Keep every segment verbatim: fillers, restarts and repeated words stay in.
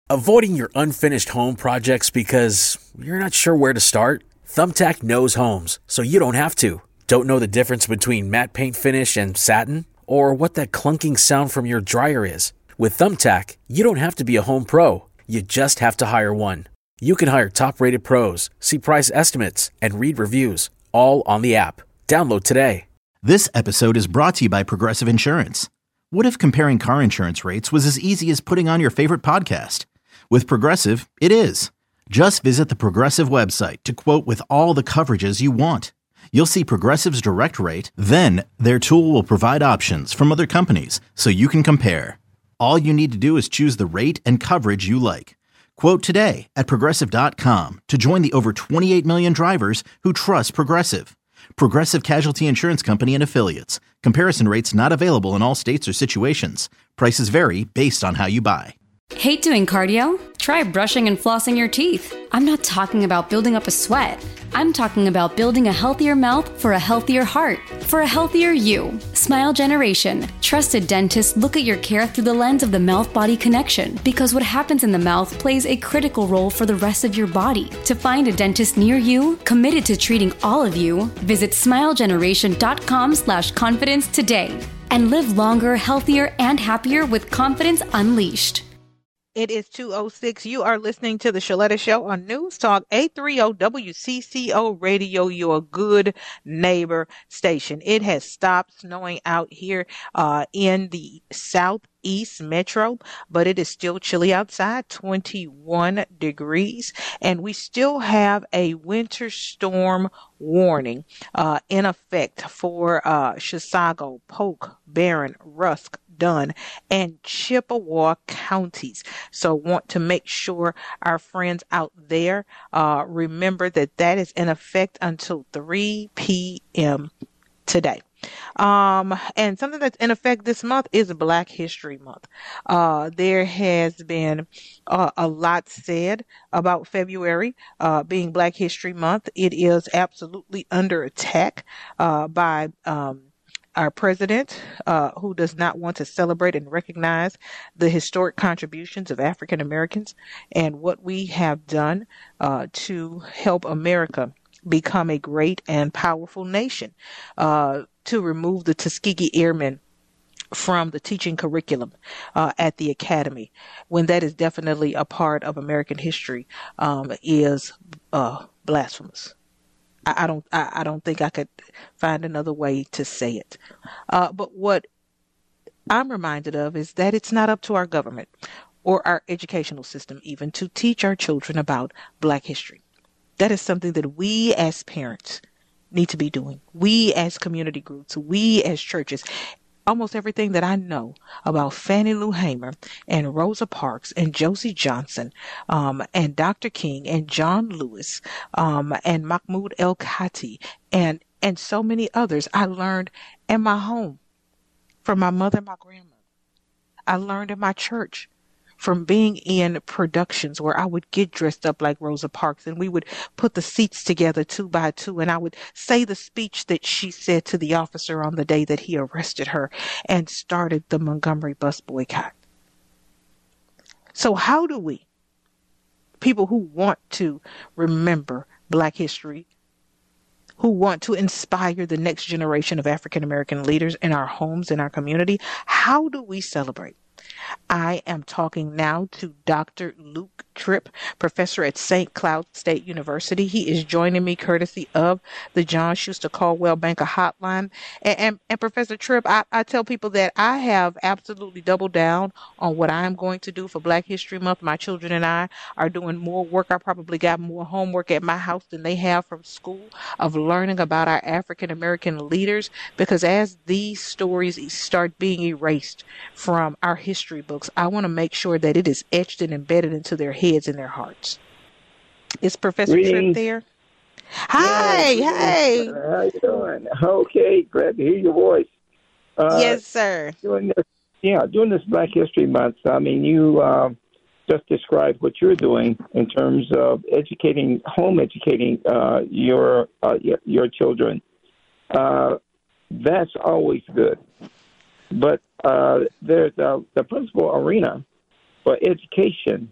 Avoiding your unfinished home projects because you're not sure where to start? Thumbtack knows homes, so you don't have to. Don't know the difference between matte paint finish and satin? Or what that clunking sound from your dryer is? With Thumbtack, you don't have to be a home pro. You just have to hire one. You can hire top-rated pros, see price estimates, and read reviews, all on the app. Download today. This episode is brought to you by Progressive Insurance. What if comparing car insurance rates was as easy as putting on your favorite podcast? With Progressive, it is. Just visit the Progressive website to quote with all the coverages you want. You'll see Progressive's direct rate, then their tool will provide options from other companies so you can compare. All you need to do is choose the rate and coverage you like. Quote today at Progressive dot com to join the over twenty-eight million drivers who trust Progressive. Progressive Casualty Insurance Company and Affiliates. Comparison rates not available in all states or situations. Prices vary based on how you buy. Hate doing cardio? Try brushing and flossing your teeth. I'm not talking about building up a sweat. I'm talking about building a healthier mouth for a healthier heart, for a healthier you. Smile Generation. Trusted dentists look at your care through the lens of the mouth-body connection because what happens in the mouth plays a critical role for the rest of your body. To find a dentist near you, committed to treating all of you, visit smilegeneration.com slash confidence today and live longer, healthier, and happier with confidence unleashed. It is two oh six. You are listening to The Shaletta Show on News Talk eight thirty W C C O Radio, your good neighbor station. It has stopped snowing out here uh, in the southeast metro, but it is still chilly outside, twenty-one degrees, and we still have a winter storm warning uh, in effect for uh, Chisago, Polk, Barron, Rusk, Dunn, and Chippewa counties. So want to make sure our friends out there uh, remember that that is in effect until three p.m. today. Um, and something that's in effect this month is Black History Month. Uh, there has been uh, a lot said about February uh, being Black History Month. It is absolutely under attack uh, by um, our president, uh, who does not want to celebrate and recognize the historic contributions of African Americans and what we have done uh, to help America become a great and powerful nation, uh, to remove the Tuskegee Airmen from the teaching curriculum uh, at the academy, when that is definitely a part of American history, um, is uh, blasphemous. I don't. I don't think I could find another way to say it. Uh, but what I'm reminded of is that it's not up to our government or our educational system even to teach our children about Black history. That is something that we as parents need to be doing. We as community groups, we as churches. Almost everything that I know about Fannie Lou Hamer and Rosa Parks and Josie Johnson um, and Doctor King and John Lewis um, and Mahmoud El-Khati and, and so many others I learned in my home from my mother and my grandmother. I learned in my church from being in productions where I would get dressed up like Rosa Parks and we would put the seats together two by two and I would say the speech that she said to the officer on the day that he arrested her and started the Montgomery bus boycott. So how do we, people who want to remember Black history, who want to inspire the next generation of African American leaders in our homes, in our community, how do we celebrate? I am talking now to Doctor Luke Tripp, professor at Saint Cloud State University. He is joining me courtesy of the John Schuster Caldwell Banker Hotline. And, and, and Professor Tripp, I, I tell people that I have absolutely doubled down on what I'm going to do for Black History Month. My children and I are doing more work. I probably got more homework at my house than they have from school of learning about our African American leaders, because as these stories start being erased from our history books, I want to make sure that it is etched and embedded into their heads and their hearts. Is Professor Tripp there? Hi, yeah, hey. How you doing? Okay, glad to hear your voice. Uh, yes, sir. Doing this, yeah, doing this Black History Month. I mean, you uh, just described what you're doing in terms of educating, home educating uh, your, uh, your your children. Uh, that's always good. But uh, there's uh, the principal arena for education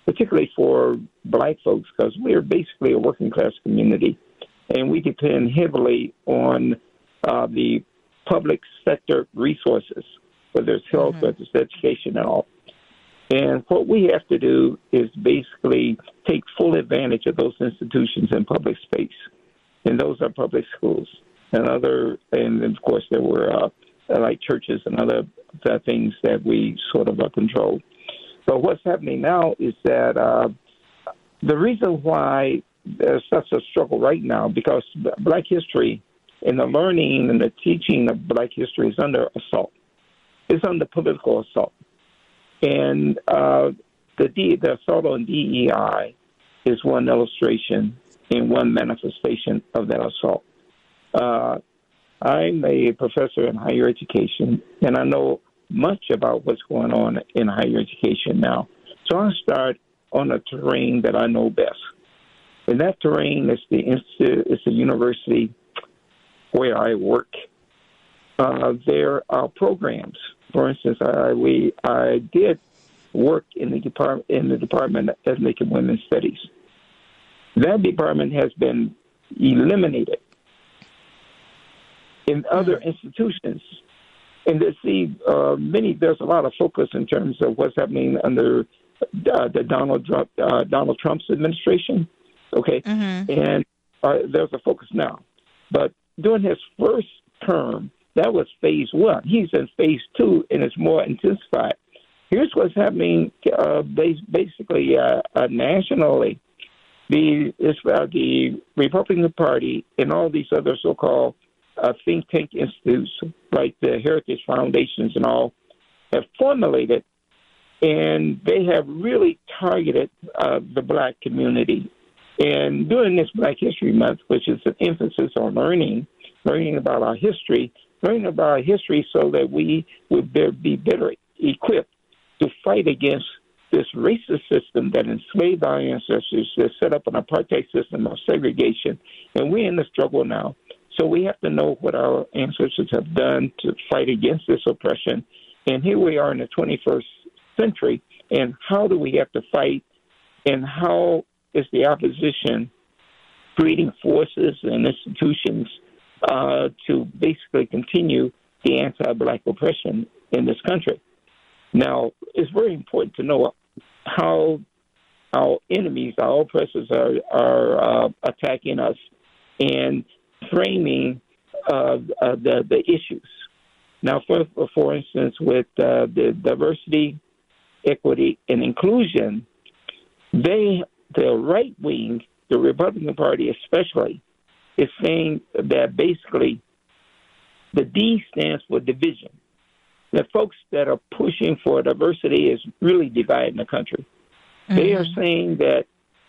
particularly for black folks, because we're basically a working class community, and we depend heavily on uh, the public sector resources, whether it's health, mm-hmm. whether it's education and all. And what we have to do is basically take full advantage of those institutions in public space. And those are public schools and other, and of course there were uh, like churches and other uh, things that we sort of uh, control. But what's happening now is that uh, the reason why there's such a struggle right now, because Black history and the learning and the teaching of Black history is under assault. It's under political assault. And uh, the, D, the assault on D E I is one illustration and one manifestation of that assault. Uh, I'm a professor in higher education, and I know much about what's going on in higher education now. So I'll start on a terrain that I know best. And that terrain is the institute, it's the university where I work. Uh, there are programs. For instance, I we I did work in the department in the Department of Ethnic and Women's Studies. That department has been eliminated in other institutions. And to see uh, many, there's a lot of focus in terms of what's happening under uh, the Donald Trump uh, Donald Trump's administration. Okay, mm-hmm. and uh, there's a focus now, but during his first term, that was phase one. He's in phase two, and it's more intensified. Here's what's happening uh, basically uh, uh, nationally. The, it's, uh, the Republican Party and all these other so-called uh, think tank institutes, like the Heritage Foundations and all, have formulated, and they have really targeted uh, the black community. And during this Black History Month, which is an emphasis on learning, learning about our history, learning about our history so that we would be better equipped to fight against this racist system that enslaved our ancestors, that set up an apartheid system of segregation. And we're in the struggle now. So we have to know what our ancestors have done to fight against this oppression. And here we are in the twenty-first century, and how do we have to fight, and how is the opposition creating forces and institutions uh, to basically continue the anti-black oppression in this country. Now, it's very important to know how our enemies, our oppressors, are, are uh, attacking us and framing uh, uh, the, the issues. Now, for, for instance, with uh, the diversity, equity, and inclusion, they, the right wing, the Republican Party especially, is saying that basically the D stands for division. The folks that are pushing for diversity is really dividing the country. Mm-hmm. They are saying that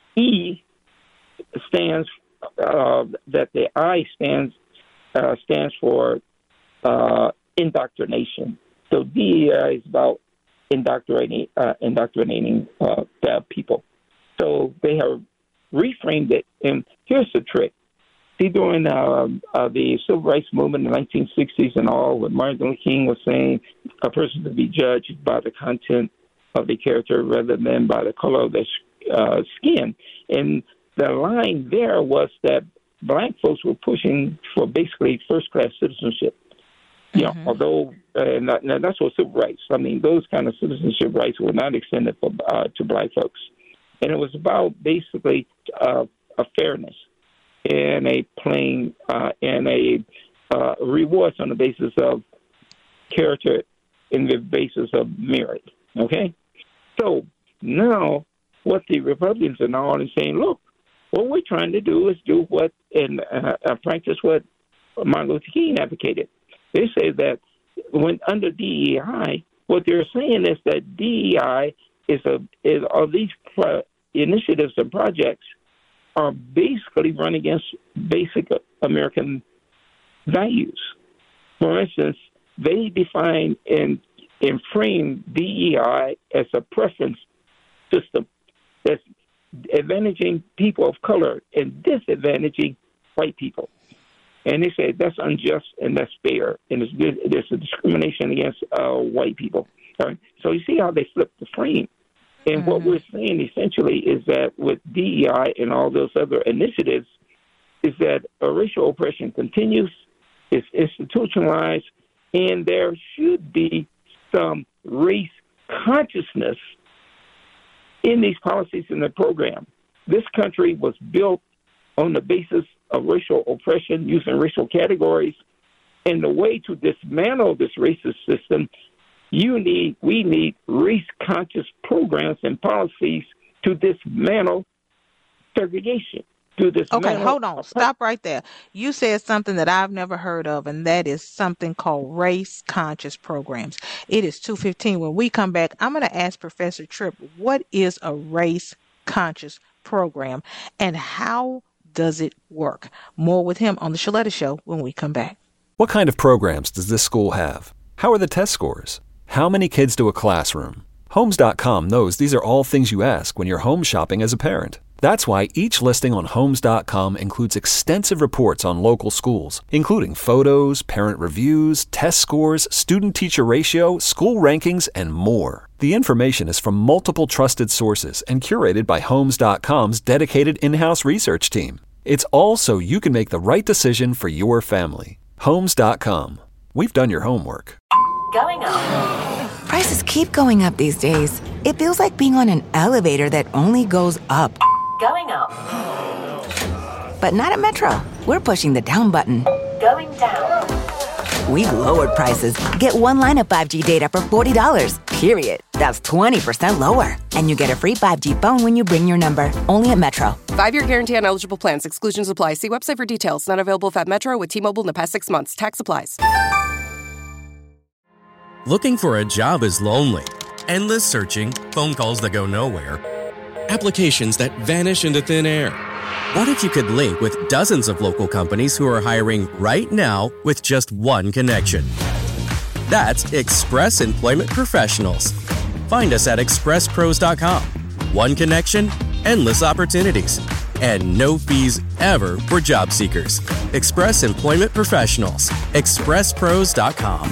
E stands, uh, that the I stands uh, stands for uh, indoctrination. So D E I is about indoctrinating, uh, indoctrinating uh, the people. So they have reframed it. And here's the trick. See, during uh, uh, the Civil Rights Movement in the nineteen sixties and all, when Martin Luther King was saying a person to be judged by the content of the character rather than by the color of their uh, skin. And the line there was that black folks were pushing for basically first-class citizenship. You know, mm-hmm. although, uh, and that, and that's what civil rights, I mean, those kind of citizenship rights were not extended for, uh, to black folks. And it was about basically uh, a fairness and a plain uh, and a uh, rewards on the basis of character and the basis of merit. Okay? So now what the Republicans are now saying, look, what we're trying to do is do what and uh, uh, practice what Martin Luther King advocated. They say that when under D E I, what they're saying is that D E I is a is all these pro- initiatives and projects are basically run against basic American values. For instance, they define and, and frame D E I as a preference system that's advantaging people of color and disadvantaging white people. And they say that's unjust and that's fair, and it's, there's a discrimination against uh, white people. All right? So you see how they flip the frame. And Mm-hmm. what we're saying essentially is that with D E I and all those other initiatives, is that uh, racial oppression continues, it's institutionalized, and there should be some race consciousness in these policies and the program. This country was built on the basis of racial oppression using racial categories, and the way to dismantle this racist system, you need, we need race-conscious programs and policies to dismantle segregation. To dismantle. Okay, hold on. Stop right there. You said something that I've never heard of, and that is something called race-conscious programs. It is two fifteen. When we come back, I'm going to ask Professor Tripp, what is a race-conscious program, and how does it work? More with him on The Shaletta Show when we come back. What kind of programs does this school have? How are the test scores? How many kids do a classroom? Homes dot com knows these are all things you ask when you're home shopping as a parent. That's why each listing on Homes dot com includes extensive reports on local schools, including photos, parent reviews, test scores, student-teacher ratio, school rankings, and more. The information is from multiple trusted sources and curated by Homes dot com's dedicated in-house research team. It's all so you can make the right decision for your family. Homes dot com. We've done your homework. Going up. Prices keep going up these days. It feels like being on an elevator that only goes up. Going up. But not at Metro. We're pushing the down button. Going down. We've lowered prices. Get one line of five G data for forty dollars, period. That's twenty percent lower. And you get a free five G phone when you bring your number. Only at Metro. Five-year guarantee on eligible plans. Exclusions apply. See website for details. Not available at Metro with T-Mobile in the past six months. Tax applies. Looking for a job is lonely. Endless searching, phone calls that go nowhere, applications that vanish into thin air. What if you could link with dozens of local companies who are hiring right now with just one connection? That's Express Employment Professionals. Find us at express pros dot com. One connection, endless opportunities, and no fees ever for job seekers. Express Employment Professionals. express pros dot com.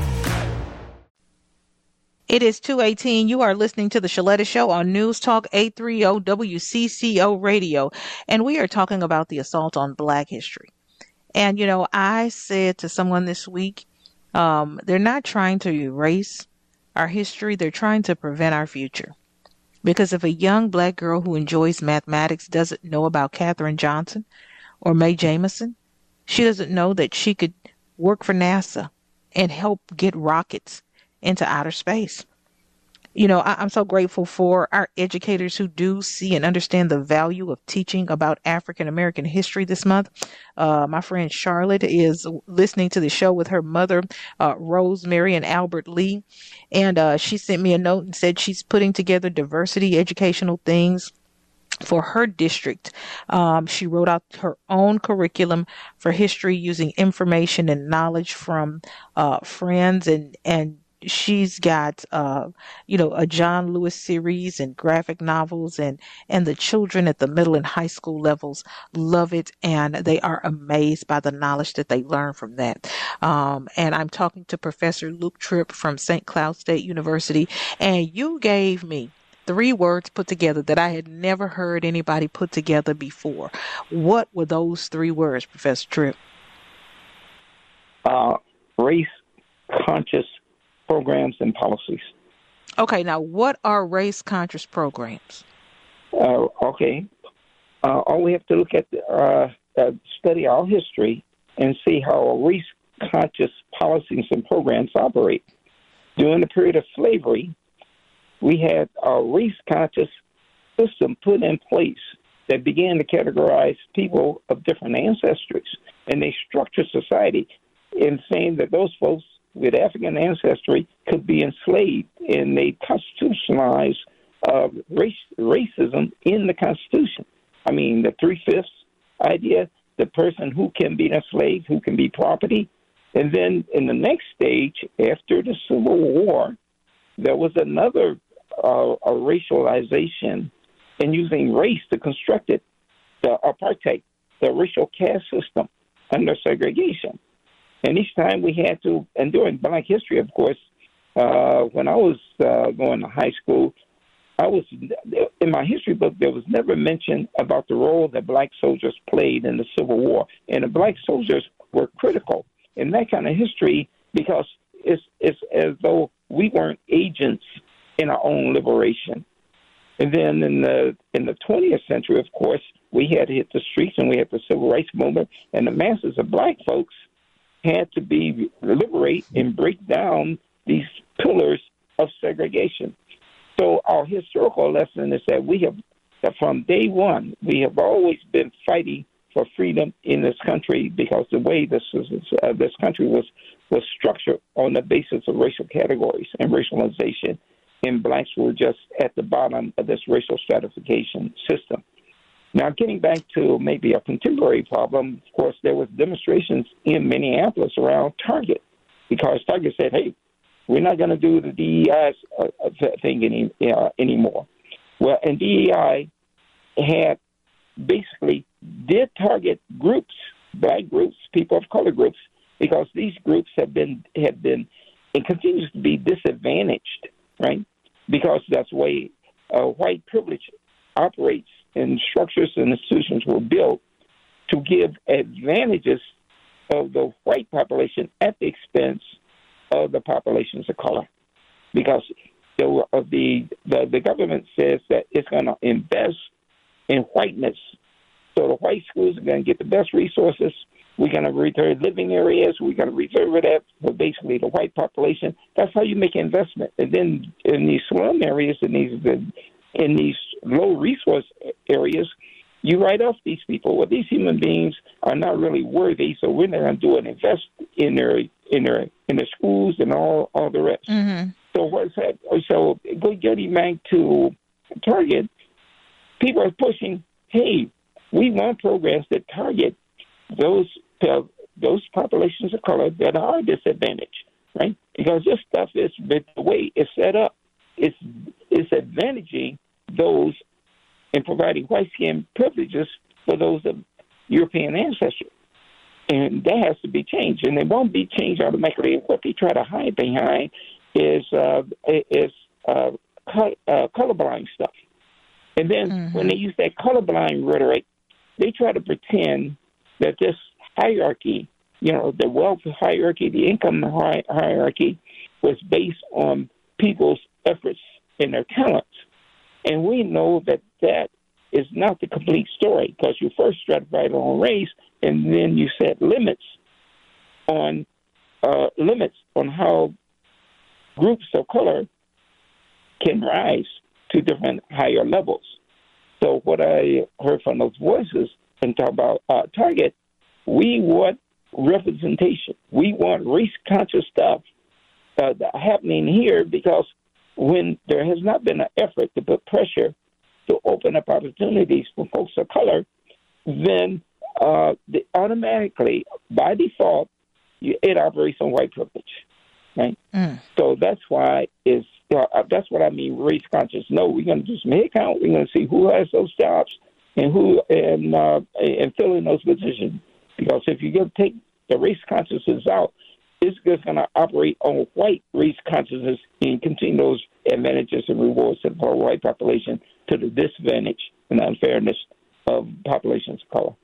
It is two eighteen. You are listening to The Shaletta Show on News Talk eight thirty W C C O Radio, and we are talking about the assault on Black history. And, you know, I said to someone this week, um, they're not trying to erase our history. They're trying to prevent our future. Because if a young Black girl who enjoys mathematics doesn't know about Katherine Johnson or Mae Jemison, she doesn't know that she could work for NASA and help get rockets into outer space. You know, I, I'm so grateful for our educators who do see and understand the value of teaching about African American history this month. Uh, my friend Charlotte is listening to the show with her mother, uh, Rosemary and Albert Lee. And uh, she sent me a note and said she's putting together diversity educational things for her district. Um, she wrote out her own curriculum for history using information and knowledge from uh, friends, and, and she's got, uh, you know, a John Lewis series and graphic novels, and, and the children at the middle and high school levels love it, and they are amazed by the knowledge that they learn from that. Um, and I'm talking to Professor Luke Tripp from Saint Cloud State University, and you gave me three words put together that I had never heard anybody put together before. What were those three words, Professor Tripp? Uh, race-conscious programs and policies. Okay, now what are race-conscious programs? Uh, okay. Uh, all we have to look at, uh, uh, study our history and see how race-conscious policies and programs operate. During the period of slavery, we had a race-conscious system put in place that began to categorize people of different ancestries, and they structured society in saying that those folks with African ancestry could be enslaved, and they constitutionalized uh, race, racism in the Constitution. I mean, the three-fifths idea, the person who can be enslaved, who can be property. And then in the next stage, after the Civil War, there was another uh, a racialization and using race to construct it, the apartheid, the racial caste system under segregation. And each time we had to, and during Black history, of course, uh, when I was uh, going to high school, I was in my history book. There was never mention about the role that black soldiers played in the Civil War, and the black soldiers were critical in that kind of history because it's it's as though we weren't agents in our own liberation. And then in the in the twentieth century, of course, we had to hit the streets and we had the civil rights movement, and the masses of black folks had to be liberate and break down these pillars of segregation. So our historical lesson is that we have, that from day one, we have always been fighting for freedom in this country because the way this is, uh, this country was was structured on the basis of racial categories and racialization, and blacks were just at the bottom of this racial stratification system. Now, getting back to maybe a contemporary problem, of course, there was demonstrations in Minneapolis around Target because Target said, hey, we're not going to do the D E I uh, thing any, uh, anymore. Well, and D E I had basically did target groups, black groups, people of color groups, because these groups have been have been and continues to be disadvantaged, right? Because that's the way uh, white privilege operates, and structures and institutions were built to give advantages of the white population at the expense of the populations of color, because the the the, the government says that it's going to invest in whiteness. So the white schools are going to get the best resources. We're going to reserve living areas. We're going to reserve that for basically the white population. That's how you make investment. And then in these slum areas, in these in these low resource areas, you write off these people. Well, these human beings are not really worthy, so we're not going to do an invest in their in their in their schools and all all the rest. Mm-hmm. So what's that? So go getting back to Target, people are pushing, hey, we want programs that target those uh, those populations of color that are disadvantaged, right? Because this stuff is the way it's set up. It's it's advantaging those and providing white skin privileges for those of European ancestry. And that has to be changed, and it won't be changed automatically. What they try to hide behind is uh, is uh, color, uh, colorblind stuff. And then mm-hmm. when they use that colorblind rhetoric, they try to pretend that this hierarchy, you know, the wealth hierarchy, the income hi- hierarchy, was based on people's efforts and their talents. And we know that that is not the complete story, because you first stratified on race, and then you set limits on uh, limits on how groups of color can rise to different higher levels. So what I heard from those voices and talk about uh, Target, we want representation. We want race-conscious stuff uh, happening here, because when there has not been an effort to put pressure to open up opportunities for folks of color, then uh, the, automatically, by default, you, it operates on white privilege, right? Mm. So that's why it's, uh, that's what I mean, race conscious. No, we're going to do some head count. We're going to see who has those jobs and who and uh, and fill in those positions. Because if you go take the race consciousness out, it's just going to operate on white race consciousness and continue those advantages and rewards to the white population to the disadvantage and unfairness of populations of color.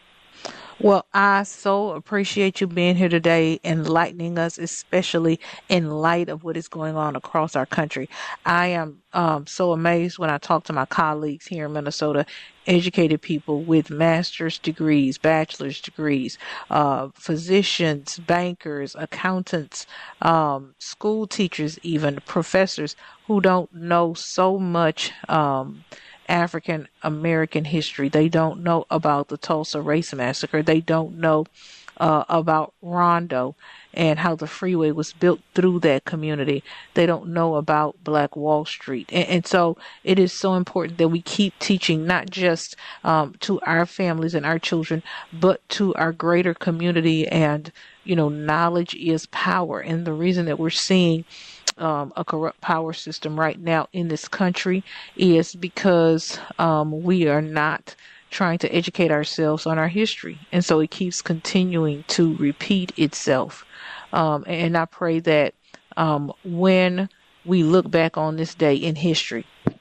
Well, I so appreciate you being here today, enlightening us, especially in light of what is going on across our country. I am um, so amazed when I talk to my colleagues here in Minnesota, educated people with master's degrees, bachelor's degrees, uh, physicians, bankers, accountants, um, school teachers, even professors who don't know so much um African American history. They don't know about the Tulsa Race Massacre. They don't know uh, about Rondo and how the freeway was built through that community. They don't know about Black Wall Street. And, and so it is so important that we keep teaching, not just um, to our families and our children, but to our greater community. And, you know, knowledge is power. And the reason that we're seeing Um, a corrupt power system right now in this country is because um, we are not trying to educate ourselves on our history. And so it keeps continuing to repeat itself. Um, and I pray that um, when we look back on this day in history,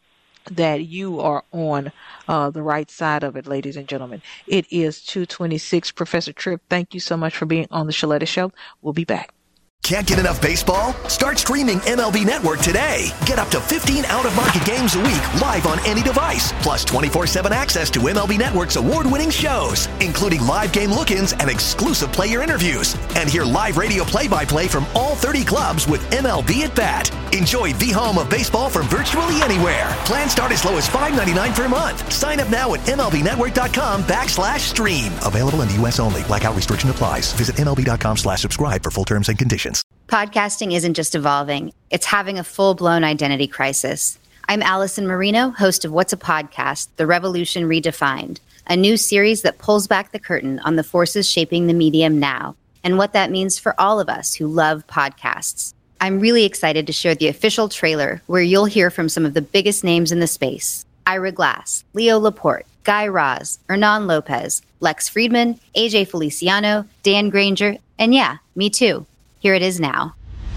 that you are on uh, the right side of it, ladies and gentlemen. It is two twenty-six. Professor Tripp, thank you so much for being on the Shaletta Show. We'll be back. Can't get enough baseball? Start streaming M L B Network today. Get up to fifteen out-of-market games a week live on any device, plus twenty-four seven access to M L B Network's award-winning shows, including live game look-ins and exclusive player interviews. And hear live radio play-by-play from all thirty clubs with M L B at Bat. Enjoy the home of baseball from virtually anywhere. Plans start as low as five ninety-nine per month. Sign up now at MLBnetwork.com backslash stream. Available in the U S only. Blackout restriction applies. Visit MLB.com slash subscribe for full terms and conditions. Podcasting isn't just evolving, it's having a full-blown identity crisis. I'm Allison Marino, host of What's a Podcast? The Revolution Redefined, a new series that pulls back the curtain on the forces shaping the medium now and what that means for all of us who love podcasts. I'm really excited to share the official trailer where you'll hear from some of the biggest names in the space. Ira Glass, Leo Laporte, Guy Raz, Hernan Lopez, Lex Friedman, A J Feliciano, Dan Granger, and yeah, me too. Here it is now.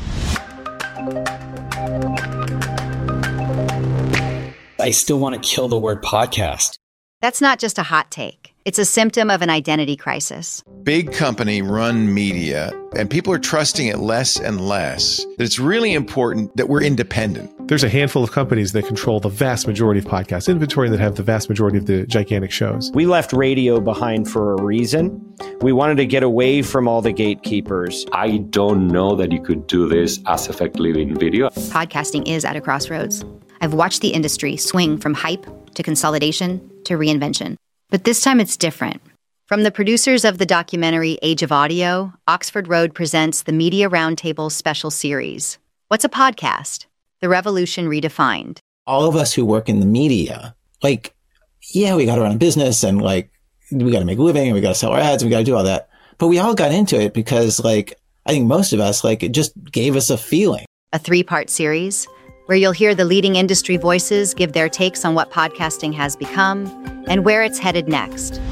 I still want to kill the word podcast. That's not just a hot take. It's a symptom of an identity crisis. Big company run media, and people are trusting it less and less. That it's really important that we're independent. There's a handful of companies that control the vast majority of podcast inventory that have the vast majority of the gigantic shows. We left radio behind for a reason. We wanted to get away from all the gatekeepers. I don't know that you could do this as effectively in video. Podcasting is at a crossroads. I've watched the industry swing from hype to consolidation to reinvention. But this time it's different. From the producers of the documentary Age of Audio, Oxford Road presents the Media Roundtable special series. What's a podcast? The Revolution Redefined. All of us who work in the media, like, yeah, we got to run a business and like, we got to make a living and we got to sell our ads and we got to do all that. But we all got into it because like, I think most of us, like, it just gave us a feeling. A three-part series where you'll hear the leading industry voices give their takes on what podcasting has become and where it's headed next.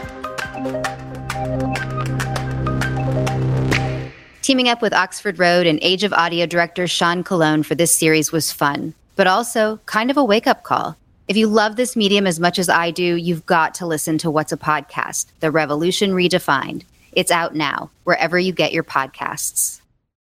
Teaming up with Oxford Road and Age of Audio director Sean Colon for this series was fun, but also kind of a wake-up call. If you love this medium as much as I do, you've got to listen to What's a Podcast? The Revolution Redefined. It's out now, wherever you get your podcasts.